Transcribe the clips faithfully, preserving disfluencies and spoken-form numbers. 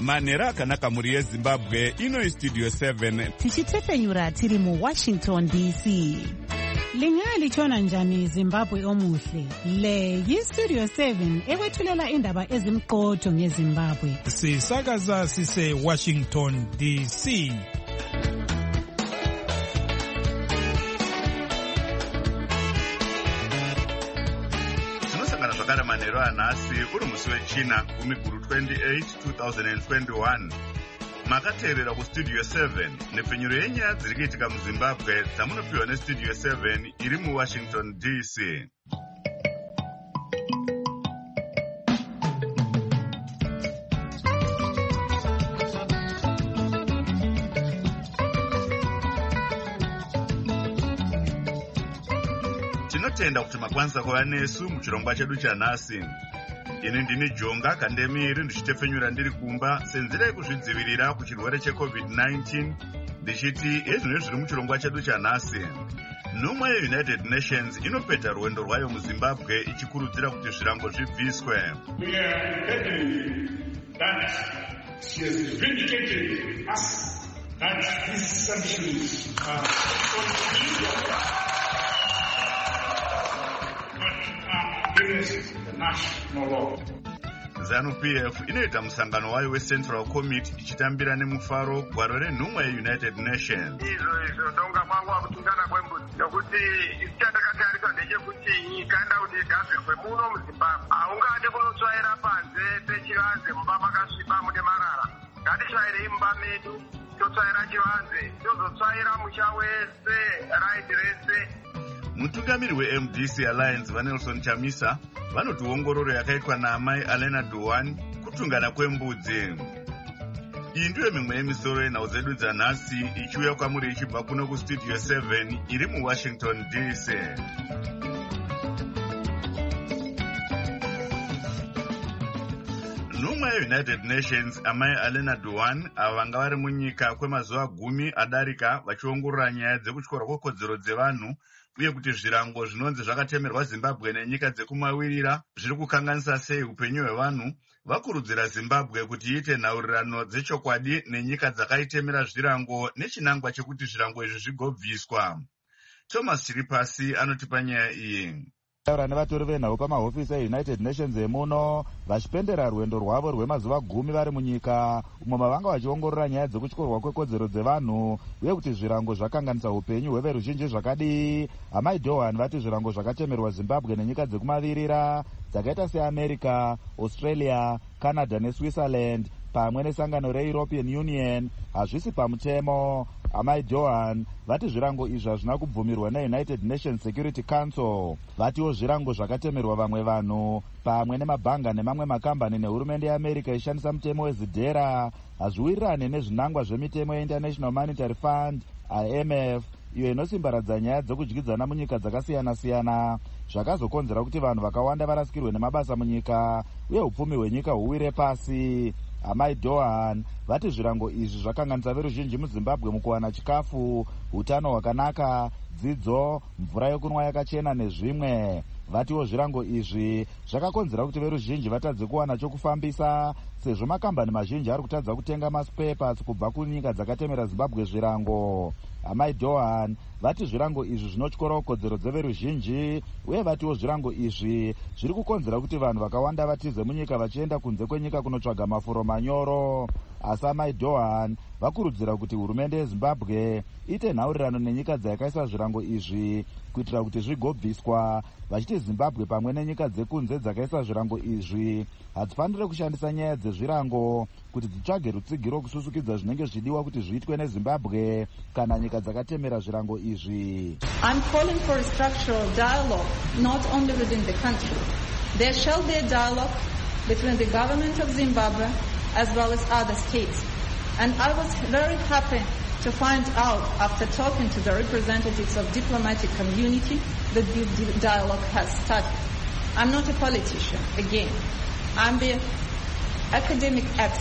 manhero akanaka mhuri yezimbabwe. Ino istudio seven tichitefenyura tiri muwashington D C. Lingalitshona njani Zimbabwe omuhle? Le yistudio seven ekwethulela indaba ezimqotho ngeZimbabwe. Sisakaza sise Washington D C. Tinosangana zvakare manhero anhasi uri musi wechina kumiguru twenty-eight two thousand twenty-one. Makateerera kustudio seven nepfenyuro yenyaya dziri kuitika muZimbabwe dzamunopiwa nestudio seven iri muWashington D C. Tinotenda kuti makwanisa kuva nesu muchirongwa chedu chanhasi. Ini ndini Jonga Kandemiri ndichitefenyura ndiri kumba senzira yekuzvidzivirira kuchirwere checovid nineteen ndichiti ezvino zviri muchirongwa chedu chanhasi. Nhumwa yeUnited Nations inopedza rwendo rwayo muZimbabwe ichikurudzira kuti zvirango zvibviswe. We are happy that she has vindicated us that these sanctions are the national law. ZANU-P F inoita musangano wayo weCentral Committee ichitambira nemufaro gwaro renhumwa yeUnited Nations. Izvo izvo ndonga kwangu akutungana kwembudzi nokuti ichitandakatarisa ndechekuti nyika inoda kuti igadzirwe muno muZimbabwe. Haungade kunotsvaira panze pechivanze mumba makasviba mune marara. Ngatitsvairei mumba medu totsvaira chivanze tozotsvaira musha wese raidi rese. Mutungamiri weM D C Alliance vaNelson Chamisa vanoti ongororo yakaitwa naamai Alena Duan kutungana kwembudzi. Iyi ndiyo mimwe yemisoro yenhau dzedu dzanhasi ichiuya kwamuri ichibva kuno kustudio seven iri muWashington D C. Nhumwa yeUnited Nations amai Alena Duan ava vanga vari munyika kwemazuva gumi adarika vachiongorora nyaya dzekutyora kwekodzero dzevanhu uye kuti zvirango zvinonzi zvakatemerwa Zimbabwe nenyika dzekumavirira zviri kukanganisa sei upenyu hwevanhu. Vakurudzira Zimbabwe kuti iite nhaurirano dzechokwadi nenyika dzakaitemera zvirango nechinangwa chekuti zvirango izvi zvigobviswa. Thomas Chiripasi anotipa nyaya iyi. Taura nevatori venhau pamahofisi eUnited Nations emuno vachipendera rwendo rwavo rwemazuva gumi vari munyika umwe mavanga vachiongorora nyaya dzekutyorwa kwekodzero dzevanhu uye kuti zvirango zvakanganisa upenyu hweveruzhinji zvakadii. Amai Dohan vati zvirango zvakatemerwa Zimbabwe nenyika dzekumavirira dzakaita seAmerica, Australia, Canada neSwitzerland pamwe nesangano reEuropean Union hazvisi pamutemo. Amai Dohan vati zvirango izvi hazvina kubvumirwa naUnited Nations Security Council. Vatiwo zvirango zvakatemerwa vamwe vanhu pamwe nemabhanga nemamwe makambani nehurumende yeAmerica ishandisa mutemo wezidhera hazviwirirane nezvinangwa zvemitemo yeInternational Monetary Fund I M F iyo inosimbaradza nyaya dzokudyidzana munyika dzakasiyana-siyana zvakazokonzera kuti vanhu vakawanda varasikirwe nemabasa munyika uye upfumi hwenyika huwire pasi. Amai Dohan vati zvirango izvi zvakanganisa veruzhinji muZimbabwe mukuwana chikafu, utano hwakanaka, dzidzo, mvura yokunwa yakachena nezvimwe. Vatiwo zvirango izvi zvakakonzera kuti veruzhinji vatadze kuwana chokufambisa sezvo makambani mazhinji ari kutadza kutenga maspepas kubva kunyika dzakatemera Zimbabwe zvirango. Amai Dohan vati zvirango izvi zvinotyora kodzero dzeveruzhinji uye vatiwo zvirango izvi zviri kukonzera kuti vanhu vakawanda vatize munyika vachienda kunze kwenyika kunotsvaga mafuro manyoro. Asi amai Dohan vakurudzira kuti hurumende yeZimbabwe ite nhaurirano nenyika dzayakaisa zvirango izvi kuitira kuti zvigobviswa, vachiti Zimbabwe pamwe nenyika dzekunze dzakaisa zvirango izvi hadzifaniri kushandisa nyaya dzezvirango kuti dzitsvage rutsigiro kususukidza zvinenge zvidiwa kuti zviitwe neZimbabwe kana nyika dzakatemera zvirango izvi. I'm calling for a structural dialogue not only within the country. There shall be a dialogue between the government of Zimbabwe as well as other states. And I was very happy to find out after talking to the representatives of diplomatic community that the dialogue has started. I'm not a politician, again. I'm the academic expert.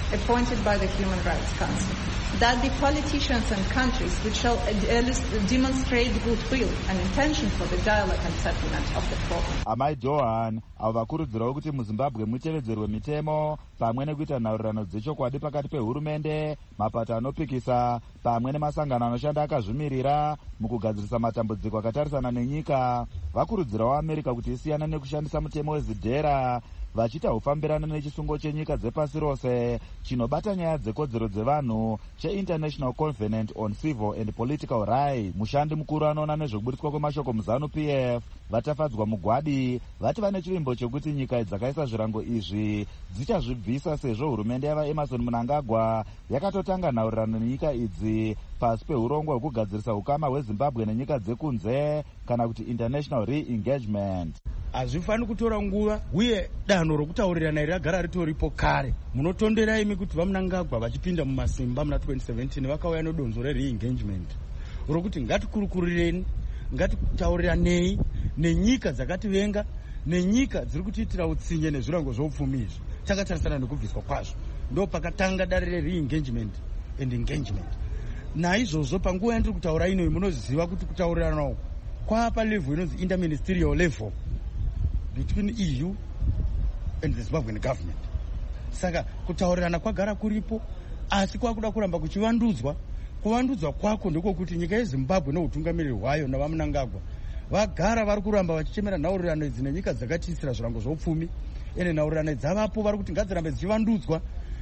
appointed by the Human Rights Council. That the politicians and countries which shall demonstrate goodwill and intention for the dialogue and settlement of the problem. Amai Johan avo vakurudzirawo kuti muZimbabwe mutevedzerwe mitemo pamwe nekuita nhaurirano dzechokwadi pakati pehurumende, mapato anopikisa pamwe nemasangano anoshanda akazvimirira mukugadzirisa matambudziko akatarisana nenyika. Vakurudzirawo America kuti isiyane nekushandisa mutemo wezidhera vachiita ufambirana nechisungo chenyika dzepasi rose chinobata nyaya dzekodzero dzevanhu cheInternational Covenant on Civil and Political Rights. Mushandi mukuru anoona nezvekubudiswa kwemashoko muZANU P F vatafadzwa mugwadi vati vane chivimbo chekuti nyika dzakaisa zvirango izvi dzichazvibvisa sezvo hurumende yava Emerson Mnangagwa yakatotanga nhaurirano nenyika idzi pasi peurongwa hwekugadzirisa ukama hweZimbabwe nenyika dzekunze kana kuti international re-engagement. Hazvifani kutora nguva uye danho rokutaurirana iri ragara ritoripo kare. Munotondera imi kuti vaMnangagwa vachipinda mumasimba muna twenty seventeen vakauya nedonzo re-re-engagement rokuti ngatikurukurireni, ngatitauriranei nenyika dzakativenga, nenyika dziri kutiitira utsinye nezvirango zvoupfumi izvi. Takatarisana nekubviswa kwazvo. Ndo pakatanga dare re-re-engagement and engagement. Naizvozvo panguva yandiri kutaura ino munoziva kuti kutaurirana kwapa level inonzi interministerial level between E U and the Zimbabwean government. Saka kutaurirana kwagara kuripo, asi kwakuda kuramba kuchivandudzwa. Kuvandudzwa kwako ndiko kuti nyika yeZimbabwe neutungamiriri hwayo navaMnangagwa vagara vari kuramba vachichemera nhaurirano idzi nenyika dzakatiisira zvirango zvoupfumi. Ene nhaurirano dzavapo vari kuti ngadzirambe dzichivandudzwa.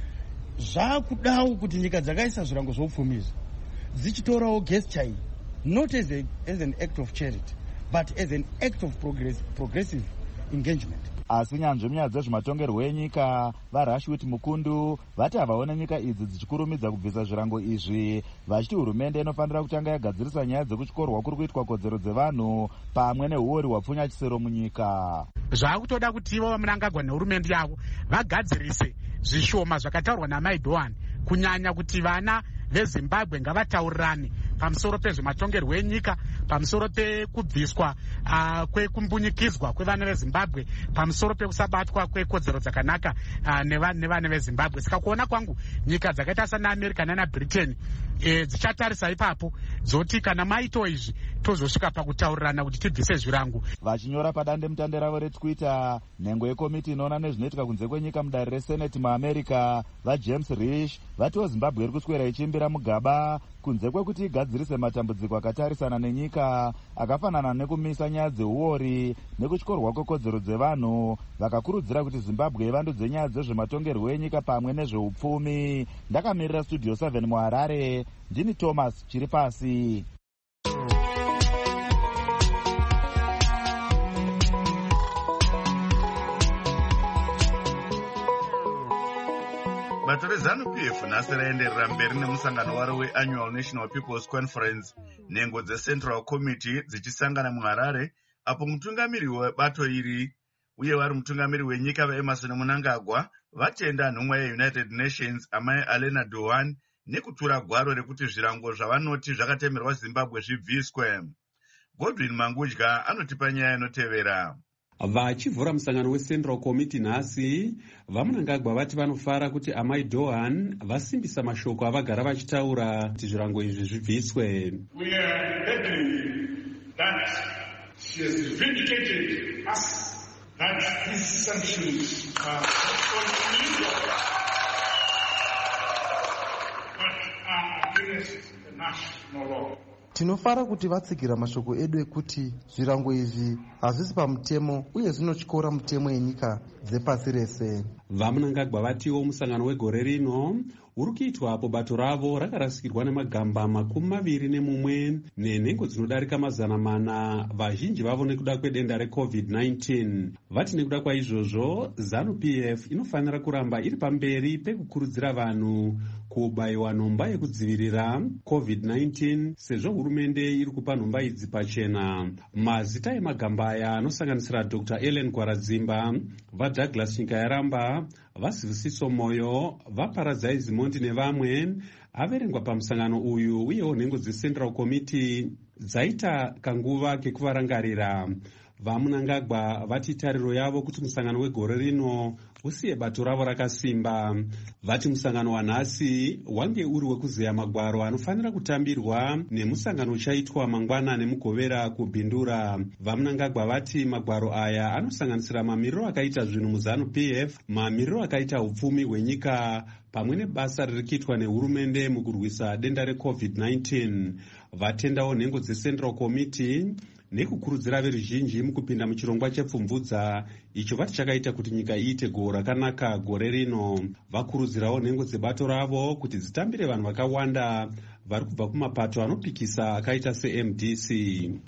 Zvakudawo kuti nyika dzakaisa zvirango zvoupfumi izvi dzichitorawo gesture iyi, not as, a, as an act of charity but as an act of progress, progressive engagement. Asi nyanzvi munyaya dzezvematongerwo enyika vaRashwit Mukundu vati havaone nyika idzi dzichikurumidza kubvisa zvirango izvi, vachiti hurumende inofanira kutanga yagadzirisa nyaya dzekutyorwa kuri kuitwa kodzero dzevanhu pamwe neuori hwapfunya chisero munyika. Zvakutoda kuti ivo vaMnangagwa nehurumende yavo vagadzirise zvishoma zvakataurwa naMai Dohan, kunyanya kuti vana veZimbabwe ngavataurirane pamusoro pezvematongerwo enyika, pamusoro pekubviswa uh, kwekumbunyikizwa kwevana veZimbabwe, pamusoro pekusabatwa kwekodzero dzakanaka uh, nevana veZimbabwe. Saka kuona kwangu nyika dzakaita sana America nana Britain e, dzichatarisa ipapo dzoti kana maito izvi tozosvika pakutaurirana kuti tibvise zvirango. Vachinyora padande mutande ravo reTwitter, nhengo yekomiti inoona nezvinoitika kunze kwenyika mudare reSenate muAmerica vaJames Risch vatiwo Zimbabwe iri kuswera ichimbira mugaba kunze kwekuti igadzirise matambudziko akatarisana nenyika akafanana nekumisa nyaya dzeuori nekutyorwa kwekodzero dzevanhu. Vakakurudzira kuti Zimbabwe ivandudze nyaya dzezvematongerwo enyika pamwe nezveupfumi. Ndakamirira Studio seven muHarare, ndini Thomas Chiripasi. bato reZANU P F nhasi raenderera mberi nemusangano waro weAnnual National People's Conference, nhengo dzeCentral Committee dzichisangana muHarare, apo mutungamiri webato iri uye vari mutungamiri wenyika vaEmerson Mnangagwa vatenda nhumwa yeUnited Nations Amai Alena Dohan nekutura gwaro rekuti zvirango zvavanoti zvakatemerwa Zimbabwe zvibviswe. Godwin Mangudya anotipa nyaya inotevera. Vachivhura musangano weCentral Committee nhasi, vaMnangagwa vati vanofara kuti Amai Dohan vasimbisa mashoko avagara vachitaura kuti zvirango izvi zvibviswe. We are happy that she has vindicated us that these sanctions are not illegal but are against the national law. Tinofara kuti vatsigirira mashoko edu ekuti zvirango izvi hazvisi pamutemo uye zvinotyora mutemo yenyika dzepasi rese. VaMnangagwa vatiwo musangano wegore rino uri kuitwa apo bato ravo rakarasikirwa nemagamba makumi maviri nemumwe nenhengo dzinodarika mazana mana, vazhinji vavo nekuda kwedenda recovid nineteen. Vati nekuda kwaizvozvo ZANU P F inofanira kuramba iri pamberi pekukurudzira vanhu kubayiwa nhomba yekudzivirira covid nineteen sezvo hurumende iri kupa nhomba idzi pachena. Mazita emagamba aya anosanganisira Doctor Ellen Gwaradzimba, vaDouglas Nyikayaramba, vaSibusiso Moyo, vaParadzai Zimondi nevamwe averengwa pamusangano uyu, uyewo nhengo dzeCentral Committee dzaita kanguva kekuvarangarira. vaMnangagwa vati tariro yavo kuti musangano wegore rino usiye bato ravo rakasimba. Vati musangano wanhasi wange uri wekuzeya magwaro anofanira kutambirwa nemusangano uchaitwa mangwana nemugovera kubhindura. VaMnangagwa vati magwaro aya anosanganisira mamiriro akaita zvinhu muzanu P F, mamiriro akaita upfumi hwenyika pamwe nebasa riri kuitwa nehurumende mukurwisa denda recovid nineteen. Vatendawo nhengo dzeCentral Committee nekukurudzira veruzhinji mukupinda muchirongwa chepfumvudza icho vati chakaita kuti nyika iite gohwo rakanaka gore rino. Vakurudzirawo nhengo dzebato ravo kuti dzitambire vanhu vakawanda vari kubva kumapato anopikisa akaita se-M D C.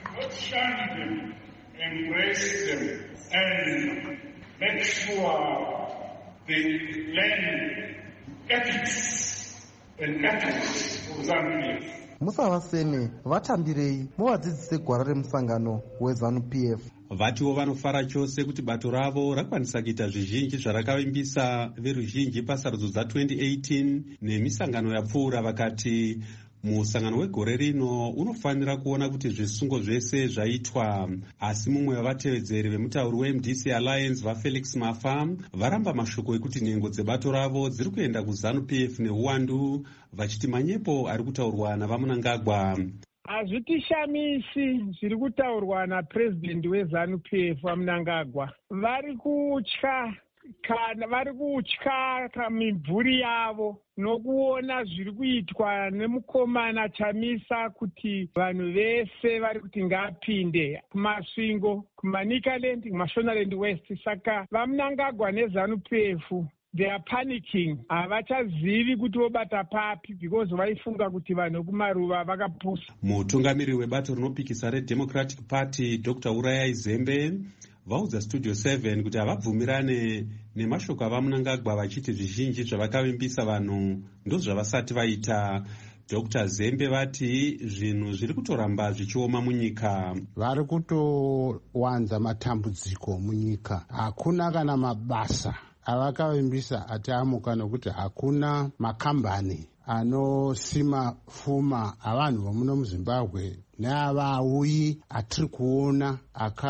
Musavaseme, vatambirei, muvadzidzise gwara remusangano wezanu P F. Vatiwo vanofara chose kuti bato ravo rakwanisa kuita zvizhinji zvarakavimbisa veruzhinji pasarudzo dza-twenty eighteen nemisangano yapfuura. Vakati musangano wegore rino unofanira kuona kuti zvisungo zvese zvaitwa. Asi mumwe wavatevedzeri vemutauri we-M D C Alliance vaFelix Mafa varamba mashoko ekuti nhengo dzebato ravo dziri kuenda kuzanu P F neuwandu, vachiti manyepo ari kutaurwa navaMnangagwa. Hazvitishamisi zviri kutaurwa napurezidendi wezanu P F vaMnangagwa. Vari kutya kana vari kutya mimvuri yavo nokuona zviri kuitwa nemukomana Chamisa kuti vanhu vese vari kuti ngapinde kumasvingo kumaNikaland kumaShonaland West. Saka vaMnangagwa nezanu P F they are panicking. Havachazivi kuti vobata papi because vaifunga kuti vanhu kumaruva vakapusa. Mutungamiri webato rinopikisa reDemocratic Party Doctor Urayai Zembe vaudza Studio seven kuti havabvumirane nemashoko avaMnangagwa vachiti zvizhinji zvavakavimbisa vanhu ndozvavasati vaita. Doctor Zembe vati zvinhu zviri kutoramba zvichioma munyika. Vari kutowanza matambudziko munyika. Hakuna kana mabasa avakavimbisa atiamuka nokuti hakuna makambani anosima pfuma avanhu vomuno muZimbabwe neavauyi atiri kuona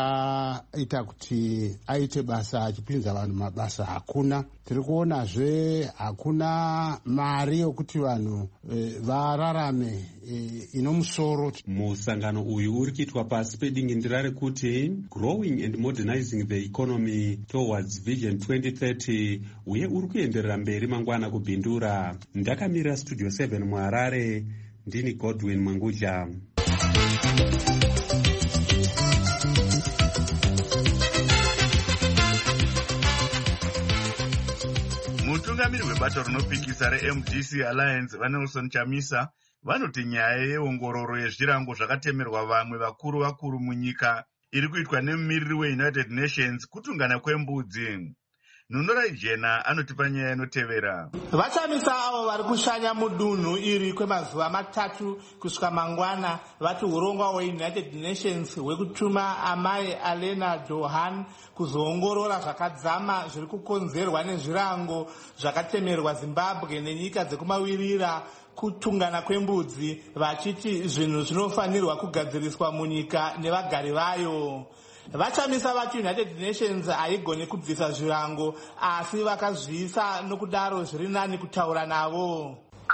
akaita kuti aite basa achipinza vanhu mabasa hakuna. Tiri kuonazve hakuna mari yokuti vanhu e, vararame e, ino musoro. Musangano uyu uri kuitwa pasi pedingindira rekuti growing and modernizing the economy towards vision twenty thirty uye uri kuenderera mberi mangwana kubhindura. Ndakamira Studio seven muHarare, ndini Godwin Manguja. Mutungamiri webato rinopikisa re-M D C Alliance vaNelson Chamisa vanoti nyaya yeongororo yezvirango zvakatemerwa vamwe vakuru vakuru munyika iri kuitwa nemumiriri weUnited Nations kutungana kwembudzi. Nunorai Jena anotipa nyaya inotevera. Vachamisa avo vari kushanya mudunhu iri kwemazuva matatu kusvika mangwana vati urongwa hweUnited Nations hwekutuma amai Alena Johan kuzoongorora zvakadzama zviri kukonzerwa nezvirango zvakatemerwa Zimbabwe nenyika dzekumawirira kutungana kwembudzi, vachiti zvinhu zvinofanirwa kugadziriswa munyika nevagari vayo. Vachamisa vati United Nations haigone kubvisa zvirango asi vakazviisa nokudaro zviri nani kutaura navo.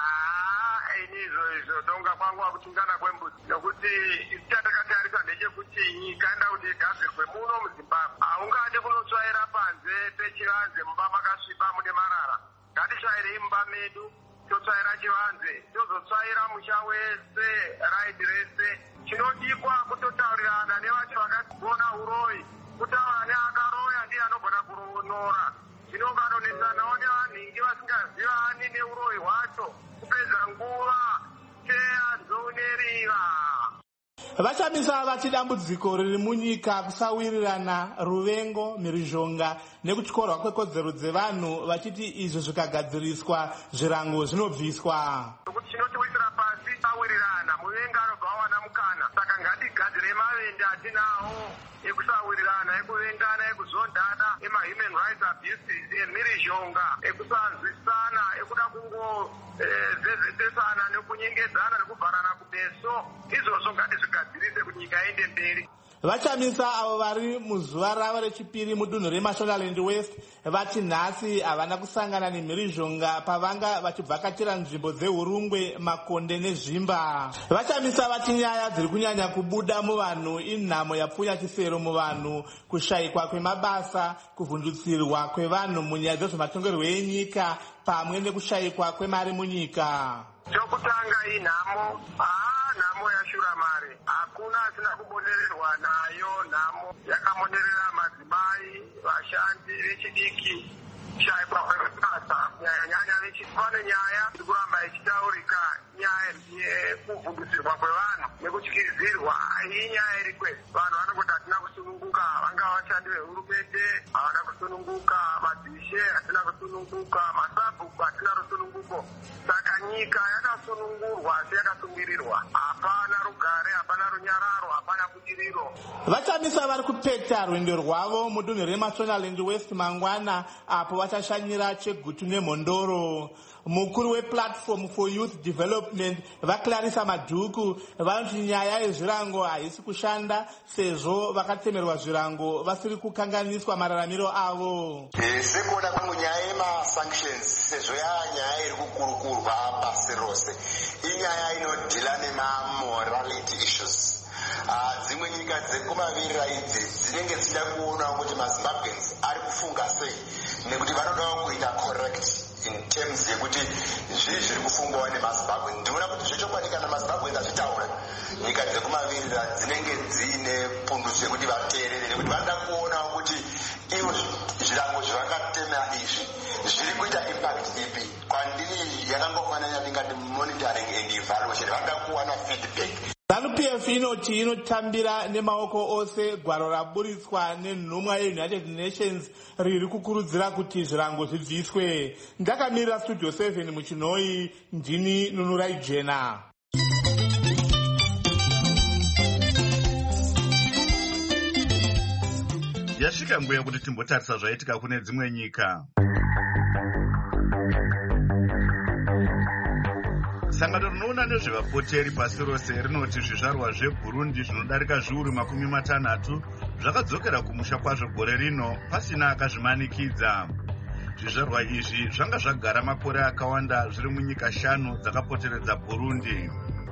Ah, inizvo izvo donga kwanguva kutungana kwembudzi nokuti chatakatariswa ndechekuti nyika enda kuti igadzirwe muno muZimbabwe. Haungade kunotsvaira panze pechivanze mumba makasviba mune marara. Ngatitsvairei mumba medu totsvaira chivanze tozotsvaira musha wese raidi rese. Chinodikwa kutotaurirana nevacho vakagona uroyi kutaura neakaroya ndiye anogona kuronora. Zvinokanonetsanawo nevanhingi vasingazivani neuroyi hwacho kupedza nguva cheya nzounerira. Vachamisa vati dambudziko riri munyika kusawirirana, ruvengo, mhirizhonga nekutyorwa kwekodzero dzevanhu, vachiti izvo zvikagadziriswa zvirango zvinobviswa. Kuti chinotiwisira pasi sawirirana, muvengi anobva awana mukana. Saka ngatigadzire mavende atinawo ekusawirirana, ekuvengana, ekuzondana, ema-human rights abuses, emhirizhonga, ekusanzwisana, ekuda kungo zezesana nekunyengedzana nekubvarana kumeso. Izvozvo ngatizigadzirise kuti nyika iende mberi. vachamisa avo vari muzuva ravo rechipiri mudunhu remashonaland west vati nhasi havana kusangana nemhirizhonga pavanga vachivhakachira nzvimbo dzeurungwe, makonde nezvimba. Vachamisa vati nyaya dziri kunyanya kubuda muvanhu inhamo yapfunya chisero muvanhu, kushayikwa kwemabasa, kuvhundutsirwa kwevanhu munyaya dzezvematongerwo enyika pamwe nekushayikwa kwemari munyika. Chokutanga inhamo, haa nhamo yashuramari. Hakuna asina kubonererwa nayo nhamo yakamonerera madzimai, vashandi vechidiki, kushayikwa kwemabasa, nyanya vechipane nyaya kuramba ichitaurika nyaya yekuvhundutsirwa kwevanhu nekutyizirwa. Iyi nyaya iri kwezi vanhu vanongoti hatina kusununguka, vangava vashandi vehurumende havana kusununguka, madhishe hatina kusununguka, masabhuku hatina rusununguko. Saka nyika yakasunungurwa asi yakasungirirwa. Hapana rugare, hapana runyararo, hapana budiriro. Vachamisa vari kupeta rwendo rwavo mudunhu remashonaland west mangwana, apo vachashanyira chegutu nemhondoro. Mukuru weplatform for youth development vaClarissa Madhuku vanoti nyaya yezvirango haisi kushanda sezvo vakatemerwa zvirango vasiri kukanganiswa mararamiro avo. Sekuona kwangu nyaya yemasanctions sezvo yanyaya iri kukurukurwa pasi rose, inyaya inodhila nemamorality issues. Dzimwe nyika dzekumavirira idzi dzinenge dzichida kuona kuti maZimbabweans ari kufunga sei, nekuti vanoda kuita correct in terms yekuti zvii zviri kufungwawo nemaZimbabwe. Ndinoona kuti zvechokwadi kana maZimbabwe azvitaura, nyika dzekumavirira dzinenge dziine pundutso yekuti vateerere, nekuti vanoda kuonawo kuti ivo zvirango zvavakatemera izvi zviri kuita impact ipi. Kwandiri yakangofanana ndingati monitoring and evaluation, vanoda kuwana feedback. ZANU-P F inoti inotambira nemaoko ose gwaro raburitswa nenhumwa yeUnited Nations riri kukurudzira kuti zvirango zvibviswe. Ndakamirira Studio seven muchinoi, ndini Nunurai Jena. Yasvika nguva yekuti timbotarisa zvaitika kune dzimwe nyika. Sangano rinoona nezvevapoteri pasi rose rinoti zvizvarwa zveBurundi zvinodarika zviuru makumi matanhatu zvakadzokera kumusha kwazvo gore rino pasina akazvimanikidza. Zvizvarwa izvi zvanga zvagara makore akawanda zviri munyika shanu dzakapoteredza Burundi.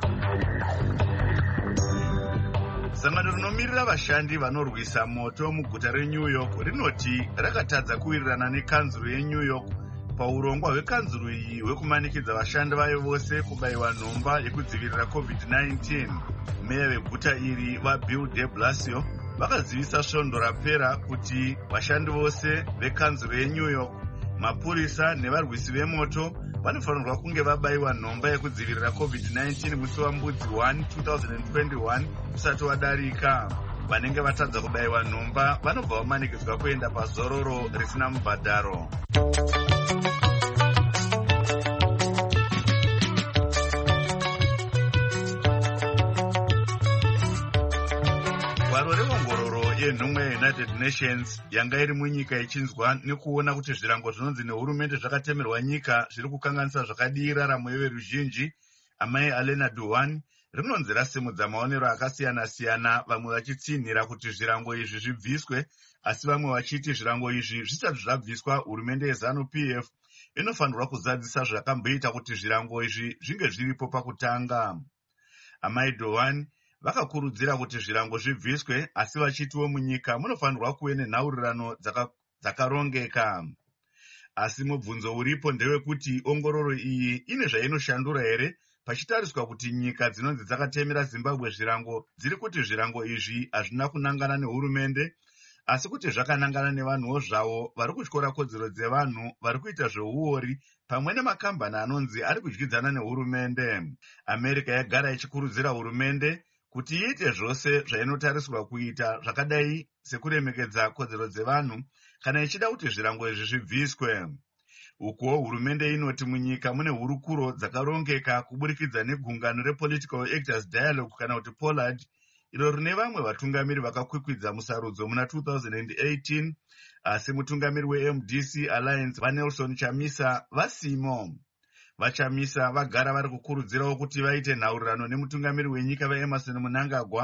Sangano rinomirira vashandi vanorwisa moto muguta reNew York rinoti rakatadza kuwirirana nekanzuru yeNew York paurongwa hwekanzuru iyi hwekumanikidza vashandi vayo vose kubayiwa nhomba yekudzivirira covid nineteen. Meya veguta iri vaBill de Blasio vakazivisa svondo rapera kuti vashandi vose vekanzuru yeNew York, mapurisa nevarwisi vemoto vanofanirwa kunge vabayiwa nhomba yekudzivirira covid nineteen musi wambudzi one two thousand twenty-one usati wadarika. Vanenge vatadza kubayiwa nhomba vanobva vamanikidzwa kuenda pazororo risina mubhadharo. Gwaro reongororo yenhumwa yeUnited Nations yanga iri munyika ichinzwa nekuona kuti zvirango zvinonzi nehurumende zvakatemerwa nyika zviri kukanganisa zvakadii raramo yeveruzhinji, amai Alena Duhan rinonzi rasimudza maonero akasiyana-siyana, vamwe vachitsinhira kuti zvirango izvi zvibviswe, asi vamwe vachiti zvirango izvi zvisati zvabviswa, hurumende yeZANU-P F inofanirwa kuzadzisa zvakamboita kuti zvirango izvi zvinge zviripo pakutanga. Amai Duhan vakakurudzira kuti zvirango zvibviswe, asi vachitiwo munyika munofanirwa kuve nenhaurirano dzakarongeka. Asi mubvunzo uripo ndewekuti ongororo iyi ine zvainoshandura here pachitariswa kuti nyika dzinonzi dzakatemera Zimbabwe zvirango dziri kuti zvirango izvi hazvina kunangana nehurumende, asi kuti zvakanangana nevanhuwo zvavo vari kutyora kodzero dzevanhu vari kuita zveuori pamwe nemakambani anonzi ari kudyidzana nehurumende. America yagara ichikurudzira hurumende kuti iite zvose zvainotarisirwa kuita, zvakadai sekuremekedza kodzero dzevanhu kana ichida kuti zvirango izvi zvibviswe. Uko hurumende inoti munyika mune hurukuro dzakarongeka kuburikidza negungano rePolitical Actors Dialogue kana kuti POLAD, iro rine vamwe vatungamiri vakakwikwidza musarudzo muna two thousand eighteen, asi mutungamiri weM D C Alliance vaNelson Chamisa vasimo. VaChamisa vagara vari kukurudzirawo kuti vaite nhaurirano nemutungamiri wenyika vaEmerson Mnangagwa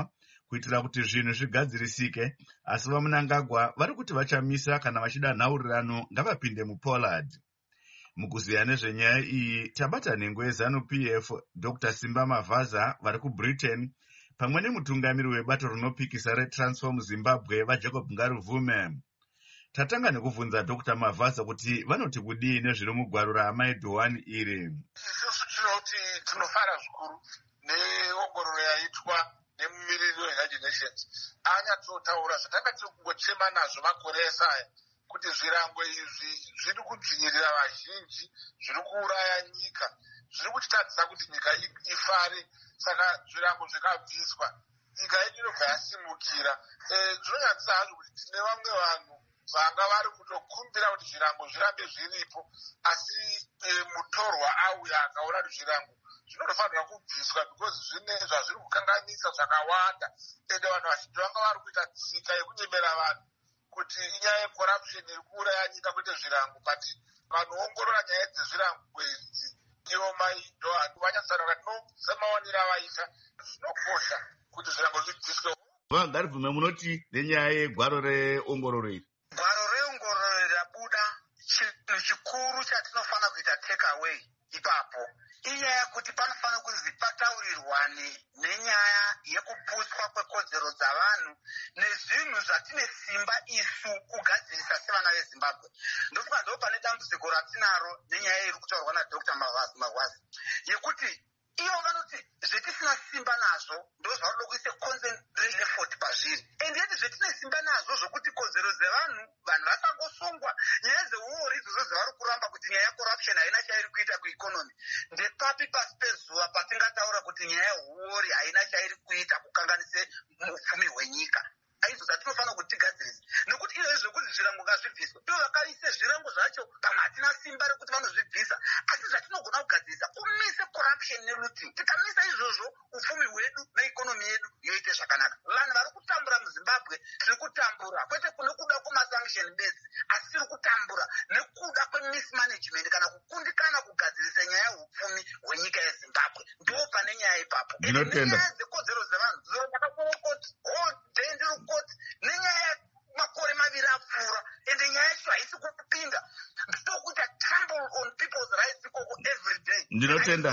kuitira kuti zvinhu zvigadzirisike, asi vaMnangagwa vari kuti vachamisa kana vachida nhaurirano ngavapinde muPollard. Mukuziya nezvenyaya iyi tabata nhengo yeZANU-P F Doctor Simba Mavaza vari kuBritain pamwe nemutungamiri webato rinopikisa reTransform Zimbabwe vaJacob Ngaruvume. Tatanga nekubvunza Doctor Mavaza kuti vanoti kudii nezviri mugwaro raamai Dhowani iri. Isusu tinoti tinofara zvikuru neongororo yaitwa nemumiriri weUnited Nations. Anyatsotaura zvatanga tiri kungochema nazvo makore esaya kuti zvirango izvi zviri kudzvinyirira vazhinji, zviri kuuraya nyika, zviri kutitadzisa kuti nyika ifare, saka zvirango zvikabviswa nyika yedu inobva yasimukira. Zvinonyadzisa hazvo kuti tine vamwe vanhu vanga vari kutokumbira kuti zvirango zvirambe zviripo, asi mutorwa auya akaona kuti zvirango zvinofanira kubviswa because zvine zvazviri kukanganisa zvakawanda, ende vanhu vazhinji vanga vari kuita tsika yekunyemera vanhu kuti inyaya yecorruption iri kuuraya nyika kuite zvirango, but vanoongorora nyaya dzezvirango idzi ivo mai Dhowani vanyatsara kuti no semaonero avaita zvinokosha kuti zvirango zvibviswe. Ngaruvume, munoti nenyaya yegwaro reongororo iri? Gwaro reongororo rabuda, chinhu chikuru chatinofanira kuita take away ipapo inyaya kuti panofanira kunzi pataurirwane nenyaya yekupuswa kwekodzero dzavanhu nezvinhu zvatine simba isu kugadzirisa sevana veZimbabwe. Ndofunga ndo pane dambudziko ratinaro nenyaya iri kutaurwa naDr Mavaza yekuti ivo vanoti zvetisina simba nazvo ndo zvaroda kuise concentrate effort pazviri, ende yeti zvetine simba nazvo zvokuti kodzero dzevanhu vanhu vasangosungwa. Nyaya dzeuori idzodzo dzavari kuramba kuti nyaya yecorruption haina chairi kuita kuikonomi, ndepapi pasi pezuva patingataura kuti nyaya yeuori haina chairi kuita kukanganise upfumi hwenyika? Aidzo dzatinofanira kuti tigadzirisa, nekuti iyo zvokuti zvirango ngazvibviswe, ivo vakaise zvirango zvacho pamwe hatina simba rekuti vanozvibvisa, asi zvatinogona kugadzirisa umise corruption nelooting. Tikamisa izvozvo upfumi hwedu neikonomi yedu yoite zvakanaka. Vanhu vari kutambura muZimbabwe tiri kutambura kwete nekuda kwemasanction base, asi tiri kutambura nekuda kwemismanagement kana kukundikana kugadzirisa nyaya yeupfumi hwenyika yeZimbabwe. Ndo pane nyaya ipapo. Nenyaya dzekodzero dzevanhu dzakakorokoti hodhendi rukoti nenyaya makore maviri apfuura, ende nyaya yacho haisi kupinda. Ndokuita trample on people's rights ikoko every day. Ndinotenda.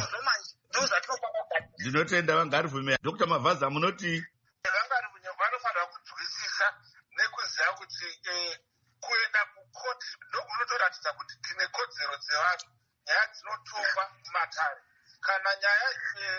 Ndinotenda Vangaruvume. Doctor Mavaza, munoti? Vangaruvume vanofanira kunzwisisa nekuziva kuti kuenda kukoti ndokunotoratidza kuti tine kodzero dzevanhu, nyaya dzinotongwa mumatare. Kana nyaya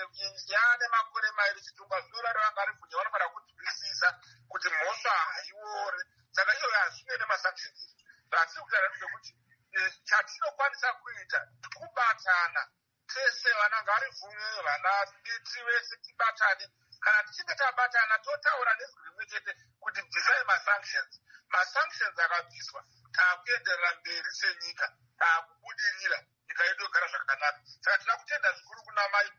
yaane makore mairi chitongwa zvinora revangaruvume vanofanira kunzwisisa kuti mhosva haiore. Saka iyo hazvive nemasanctions. Zvatiri kutaura kuti chatinokwanisa kuita kubatana tese, vana Ngaruvume, vana Biti vese tibatane. Kana tichinge tabatana totaura nezwi rimwe chete kuti bvisai masanctions. Masanctions akabviswa taakuenderera mberi senyika, taakubudirira, nyika yedu yogara zvakanaka. Saka tina kutenda zvikuru kuna mai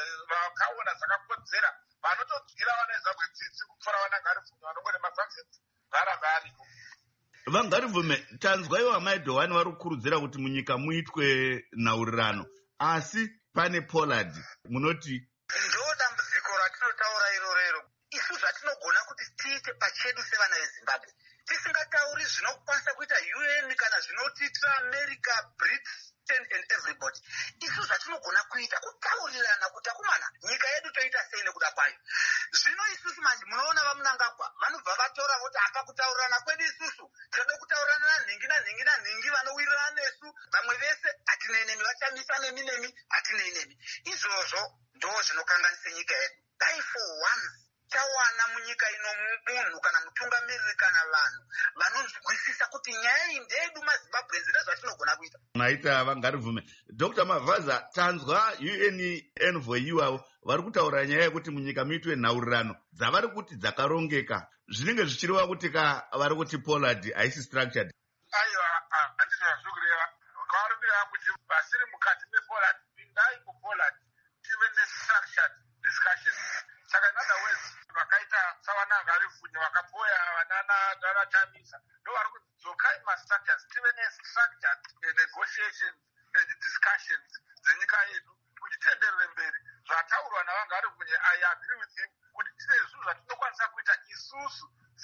vakaona zvakakodzera vanotodyira vana veZimbabwe tsitsi kupfuura vana Ngaruvume vanongode masanctions varambe ariko. Vangaruvume, tanzwa ivo amai Dhowani vari kukurudzira kuti munyika muitwe nhaurirano, asi pane Pollard, munoti? Ndo dambudziko ratinotaura irorero. Isu zvatinogona kuti tiite pachedu sevana veZimbabwe, tisingatauri zvinokwanisa kuita U N kana zvinotiitira America, Britain and everybody. Isu zvatinogona kuita kutaurirana kuti akumana nyika yedu toita sei nekuda kwayo. Zvino isusu manje munoona vaMnangagwa vanobva vatora voti apa kutaurirana kwedu isusu tinoda kutaurirana nanhingi nanhingi nanhingi vanowirirana nesu, vamwe vese hatinenemi, vachamisa nemi nemi hatinenemi. Izvozvo ndo zvinokanganisa nyika yedu. Dai for once tawana munyika ino munhu kana mutungamiriri kana vanhu vanonzwisisa kuti nyaya iyi ndeyedu maZimbabwe, zire zvatinogona kuita. Naita Vangaruvume. Doctor Mavaza, tanzwa U N envoy ivavo vari kutaura nyaya yekuti munyika muitwe nhaurirano dzavari kuti dzakarongeka, zvinenge zvichireva kuti ka vari kuti Pollard haisi structured. Aiwa, handina zvokureva. Kwavari kureva kuti vasiri mukati mePollard, pindai kuPollard tive nestructured discussion. Saka in other words, vakaita savana Ngaruvume vakapoya vanana Chamisa ndovari kudzokai mastructures, tive nestructured negotiations and discussions dzenyika yedu kuti tienderere mberi. Zvataurwa naVangaruvume, I agree with him kuti tine zvinhu zvatinokwanisa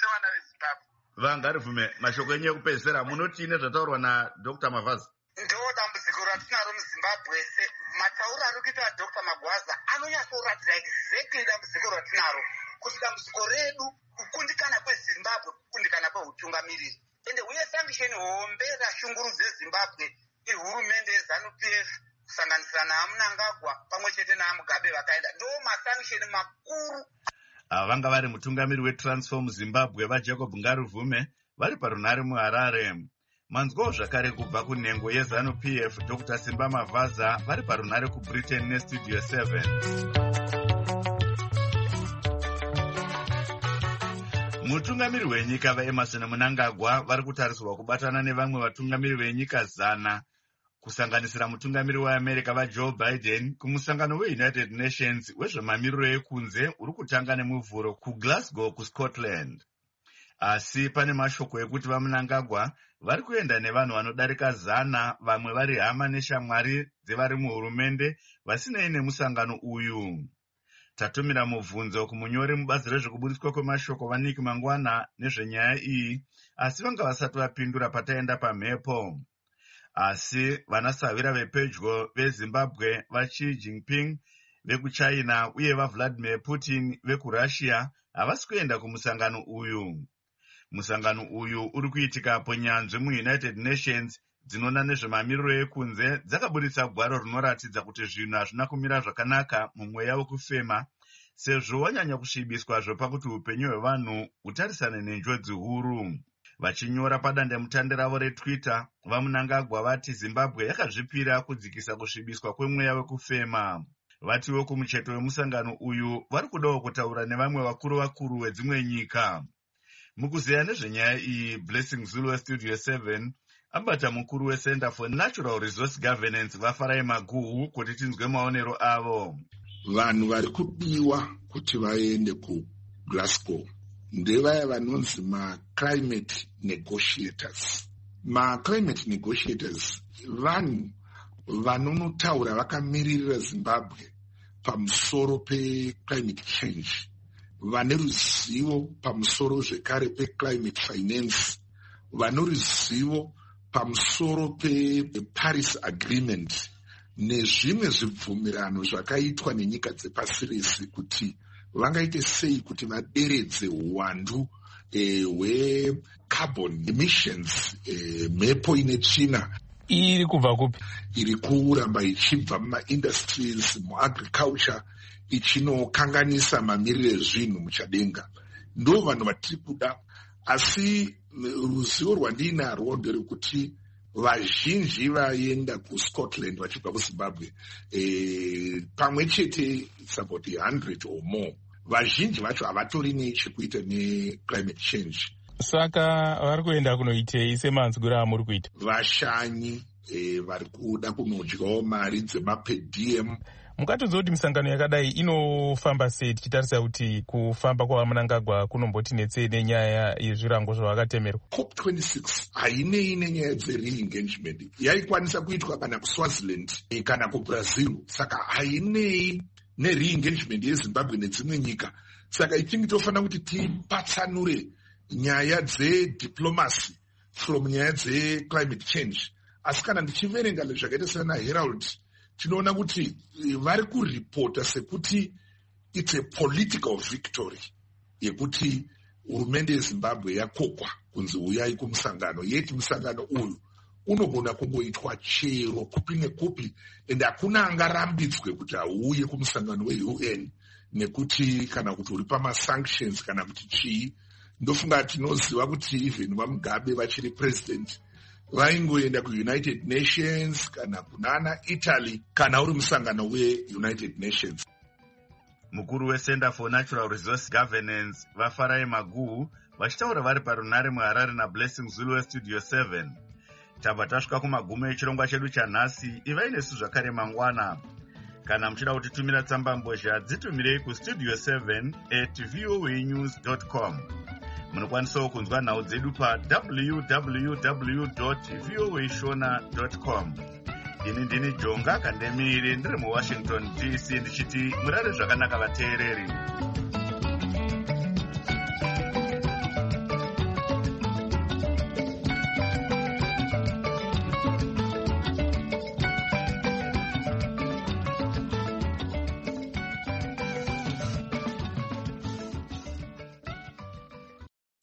sevana vezimbabwe. Vangarivume, mashoko enyu ekupedzisira munoti nezvataurwa naDr Mavaza? Ndo dambudziko ratinaro muZimbabwe. Matauro ari kuita Dr Magwaza anonyatsoratidza exactly dambudziko ratinaro, kuti dambudziko redu kukundikana kweZimbabwe, kukundikana kweutungamiriri. Ende uye sanction hombe rashungurudze Zimbabwe ihurumende yeZANU P F kusanganisira naMnangagwa pamwe chete naMugabe vakaenda. Ndo masanction makuru. Ava vanga vari mutungamiri weTransform Zimbabwe vaJacob Ngaruvume vari parunhare muHarare. Manzwawo zvakare kubva kunhengo yeZANU P F Dr Simba Mavaza vari parunhare kuBritain neStudio seven. Mutungamiri wenyika vaEmerson Mnangagwa vari kutarisirwa kubatana nevamwe vatungamiri venyika zana kusanganisira mutungamiri weAmerica vaJoe Biden kumusangano weUnited Nations wezvemamiriro ekunze uri kutanga nemuvhuro kuGlasgow kuScotland. Asi pane mashoko ekuti vaMnangagwa vari kuenda nevanhu vanodarika zana, vamwe vari hama neshamwari dzevari muhurumende vasinei nemusangano uyu. Tatumira mubvunzo kumunyori mubazi rezvekubudiswa kwemashoko vaNick Mangwana nezvenyaya iyi, asi vanga vasati vapindura pataenda pamhepo. Asi vanasavira vepedyo veZimbabwe vaXi Jinping vekuChina uye vaVladimir Putin vekuRussia havasi kuenda kumusangano uyu. Musangano uyu uri kuitika apo nyanzvi muUnited Nations dzinona nezvemamiriro ekunze dzakabudisa gwaro rinoratidza kuti zvinhu hazvina kumira zvakanaka mumweya wekufema, sezvo wanyanya kusvibiswa zvopakuti upenyu hwevanhu hutarisane nenjodzi huru. Vachinyora padandemutande ravo reTwitter, vaMnangagwa vati Zimbabwe yakazvipira kudzikisa kusvibiswa kwemweya wekufema. Vatiwo kumucheto wemusangano uyu vari kudawo kutaura nevamwe vakuru vakuru vedzimwe nyika. Mukuzeya nezvenyaya iyi, Blessing Zulu weStudio seven abata mukuru weCenter for Natural Resource Governance vaFarai Maguhu kuti tinzwe maonero avo. Vanhu vari kudiwa kuti vaende kuGlasgow ndevaya vanonzi ma-climate negotiators. Ma-climate negotiators vanhu vanonotaura vakamiririra Zimbabwe pamusoro pe-climate change, vane ruzivo pamusoro zvekare pe-climate finance, vane ruzivo pamusoro pe-Paris Agreement nezvimwe zvibvumirano zvakaitwa nenyika dzepasi rese kuti vangaite sei kuti vaderedze uwandu hwecarbon e, emissions e, mhepo ine tsvina. Iri kubva kupi? Iri kuramba ichibva mumaindustries, muagriculture, ichinokanganisa mamiriro ezvinhu muchadenga. Ndo vanhu vatiri kuda, asi ruzivo rwandinarwo nderekuti vazhinji vaenda kuScotland vachibva kuZimbabwe e, pamwe chete it's about one hundred or more. Vazhinji vacho havatori nechekuita neclimate change. Saka vari kuenda kunoitei semanzwiro amuri kuita? Vashanyi e, vari kuda kunodyawo mari dzemapedm. Mukatodza kuti misangano yakadai inofamba sei tichitarisa kuti kufamba kwaMnangagwa kunomboti netsei nenyaya yezvirango zvavakatemerwa? COP twenty-six hainei nenyaya dze-re-engagement. Yaikwanisa kuitwa kana kuSwaziland kana kuBrazil, saka hainei ne-re-engagement yeZimbabwe nedzimwe nyika. Saka ichingi tofanira kuti tipatsanure nyaya dzediplomacy from nyaya dzeclimate change. Asi kana ndichiverenga zvakaita sana Herald, tinoona kuti vari kuripota sekuti it's a political victory yekuti hurumende yeZimbabwe yakokwa kunzi uyai kumusangano, yeti musangano uyu unogona kungoitwa chero kupi nekupi, ende hakuna angarambidzwe kuti auye kumusangano we-U N nekuti kana kuti uri pama-sanctions kana kuti chii. Ndofunga tinoziva kuti even vaMugabe vachiri president vaingoenda kuUnited Nations kana kunana Italy kana uri musangano weUnited Nations. Mukuru weCenter for Natural Resource Governance vaFarai Maguhu vachitaura vari parunhare muHarare naBlessing Zulu weStudio seven. Tabva tasvika kumagumo echirongwa chedu chanhasi. Ivai nesu zvakare mangwana. Kana muchida kutitumira tsamba mbozha dzitumirei kustudio seven at voanews dot com. Munokwanisawo kunzwa nhau dzedu pa w w w dot voashona dot com. Ini ndini Jonga Kandemire ndiri muWashington D C ndichiti murare zvakanaka vateereri.